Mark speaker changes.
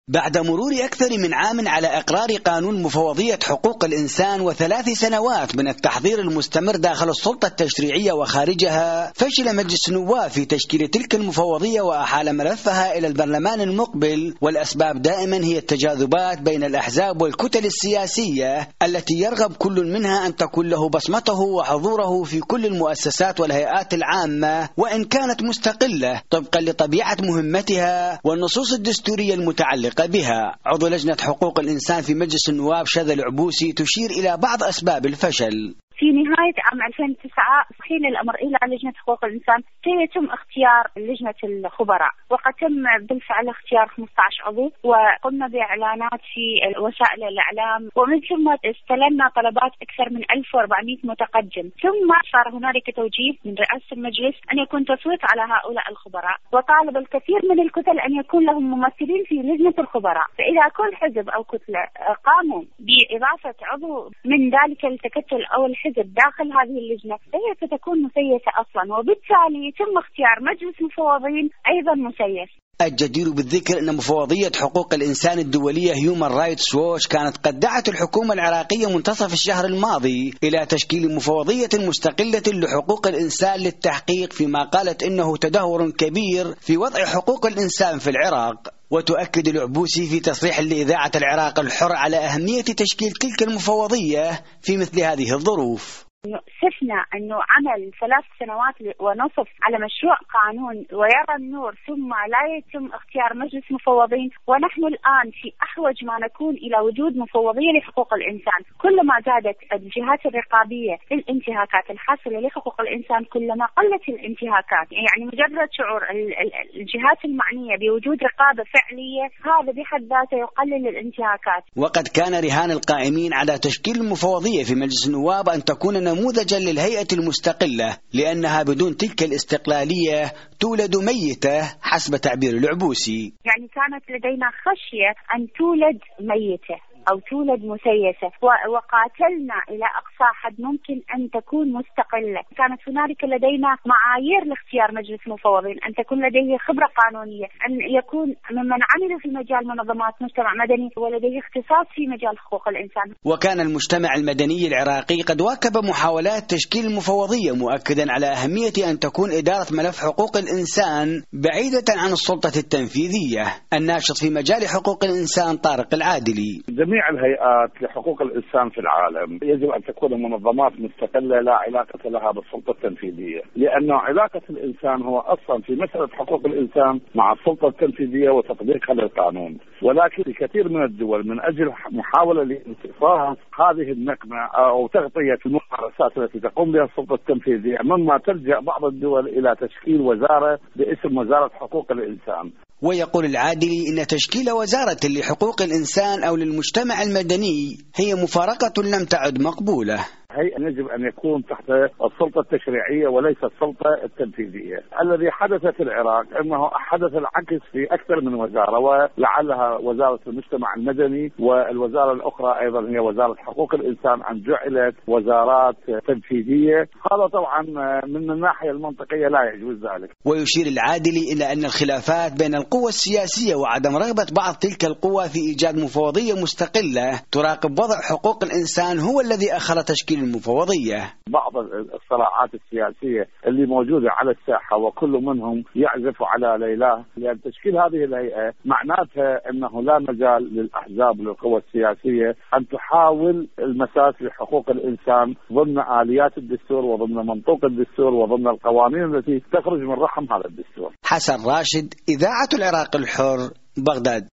Speaker 1: بعد مرور أكثر من عام على إقرار قانون مفوضية حقوق الإنسان و3 سنوات من التحضير المستمر داخل السلطة التشريعية وخارجها، فشل مجلس النواب في تشكيل تلك المفوضية وأحال ملفها إلى البرلمان المقبل، والأسباب دائما هي التجاذبات بين الأحزاب والكتل السياسية التي يرغب كل منها أن تكون له بصمته وحضوره في كل المؤسسات والهيئات العامة وإن كانت مستقلة طبقا لطبيعة مهمتها والنصوص الدستورية المتعلقة بها. عضو لجنة حقوق الإنسان في مجلس النواب شذى العبوسي تشير إلى بعض أسباب الفشل.
Speaker 2: في نهاية عام 2009 حين الأمر إلى لجنة حقوق الإنسان كي يتم اختيار لجنة الخبراء، وقد تم بالفعل اختيار 15 عضو، وقمنا بإعلانات في وسائل الإعلام، ومن ثم استلمنا طلبات أكثر من 1400 متقدم، ثم صار هنالك توجيه من رئاسة المجلس أن يكون تصويت على هؤلاء الخبراء، وطالب الكثير من الكتل أن يكون لهم ممثلين في لجنة الخبراء. فإذا كل حزب أو كتلة قاموا بإضافة عضو من ذلك التكتل أو الحزب داخل هذه اللجنة فهي ستكون مسيسة أصلا، وبالتالي يتم اختيار مجلس مفوضين أيضا مسيس.
Speaker 1: الجدير بالذكر أن مفوضية حقوق الإنسان الدولية Human Rights Watch كانت قد دعت الحكومة العراقية منتصف الشهر الماضي إلى تشكيل مفوضية مستقلة لحقوق الإنسان للتحقيق، فيما قالت إنه تدهور كبير في وضع حقوق الإنسان في العراق. وتؤكد العبوسي في تصريح لإذاعة العراق الحر على أهمية تشكيل تلك المفوضية في مثل هذه الظروف.
Speaker 2: شفنا أنه عمل 3 سنوات ونصف على مشروع قانون ويرى النور ثم لا يتم اختيار مجلس مفوضين، ونحن الآن في أحوج ما نكون إلى وجود مفوضية لحقوق الإنسان. كلما زادت الجهات الرقابية للانتهاكات الحاصلة لحقوق الإنسان كلما قلت الانتهاكات، يعني مجرد شعور الجهات المعنية بوجود رقابة فعلية هذا بحد ذاته يقلل الانتهاكات.
Speaker 1: وقد كان رهان القائمين على تشكيل المفوضية في مجلس النواب أن تكون نموذجا للهيئة المستقلة، لأنها بدون تلك الاستقلالية تولد ميتة حسب تعبير العبوسي.
Speaker 2: يعني كانت لدينا خشية أن تولد ميتة أو تولد مسيسة، وقاتلنا إلى أقصى حد ممكن أن تكون مستقلة. كانت هنالك لدينا معايير لاختيار مجلس مفوضين، أن تكون لديه خبرة قانونية، أن يكون ممن عملوا في مجال منظمات مجتمع مدني ولديه اختصاص في مجال حقوق الإنسان.
Speaker 1: وكان المجتمع المدني العراقي قد واكب محاولات تشكيل المفوضية، مؤكدا على أهمية أن تكون إدارة ملف حقوق الإنسان بعيدة عن السلطة التنفيذية. الناشط في مجال حقوق الإنسان طارق العادلي:
Speaker 3: جميع الهيئات لحقوق الإنسان في العالم يجب أن تكون منظمات مستقلة لا علاقة لها بالسلطة التنفيذية، لأن علاقة الإنسان هو أصلا في مسألة حقوق الإنسان مع السلطة التنفيذية وتطبيقها للقانون. ولكن في كثير من الدول من أجل محاولة لانتصاف هذه النقمة أو تغطية الممارسات التي تقوم بها السلطة التنفيذية، مما تلجأ بعض الدول إلى تشكيل وزارة باسم وزارة حقوق الإنسان.
Speaker 1: ويقول العادلي إن تشكيل وزارة لحقوق الإنسان أو للمجتمع المدني هي مفارقة لم تعد مقبولة.
Speaker 3: هيئة يجب أن يكون تحت السلطة التشريعية وليس السلطة التنفيذية. الذي حدث في العراق أنه حدث العكس في أكثر من وزارة، ولعلها وزارة المجتمع المدني، والوزارة الأخرى أيضا هي وزارة حقوق الإنسان أن جعلت وزارات تنفيذية. هذا طبعا من الناحية المنطقية لا يجوز ذلك.
Speaker 1: ويشير العادلي إلى أن الخلافات بين القوى السياسية وعدم رغبة بعض تلك القوى في إيجاد مفوضية مستقلة تراقب وضع حقوق الإنسان هو الذي أخر تشكيل المفوضية.
Speaker 3: بعض الصراعات السياسية اللي موجودة على الساحة وكل منهم يعزف على ليلاه، لأن تشكيل هذه الهيئة معناتها أنه لا مجال للأحزاب والقوى السياسية أن تحاول المساس بحقوق الإنسان ضمن آليات الدستور وضمن منطوق الدستور وضمن القوانين التي تخرج من رحم هذا الدستور.
Speaker 1: حسن راشد، إذاعة العراق الحر، بغداد.